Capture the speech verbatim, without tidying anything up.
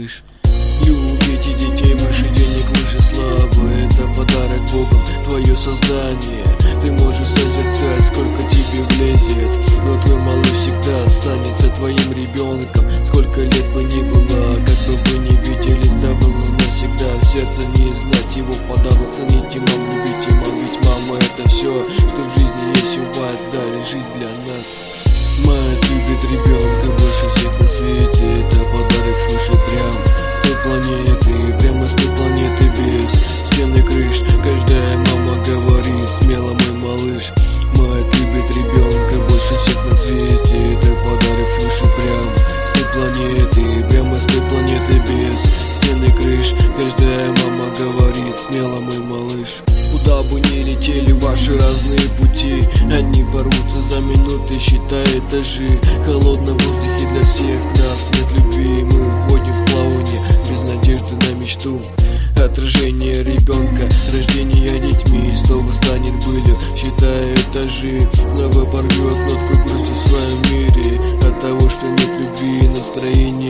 малыш. Любите детей выше денег, выше славы. Это подарок Богом, твое создание. Ты можешь созерцать, сколько тебе влезет, но твой малыш всегда останется твоим ребенком. Сколько лет бы ни было, как бы вы не виделись, да было навсегда. В сердце не знать его подарок, цените маму, любите маму, ведь мама это все, что в жизни есть у вас, дали жизнь для нас. Мать любит ребенка больше всех на свете, это подарок свыше прям с той планеты, прямо с той планеты без стены крыш. Каждая мама говорит смело, мой малыш. Мать любит ребенка больше всех на свете, это подарок свыше прям с той планеты, прямо с той планеты без стены крыш. Каждая мама говорит смело, мой малыш. Куда бы ни летели ваши разные пути, они борются за минуты, считая этажи. В холодном воздухе для всех нас нет любви, мы уходим в плавание без надежды на мечту. Отражение ребенка, рождение детьми, снова станет былью, считая этажи. Снова порвет нотку грусти в своем мире от того, что нет любви, настроение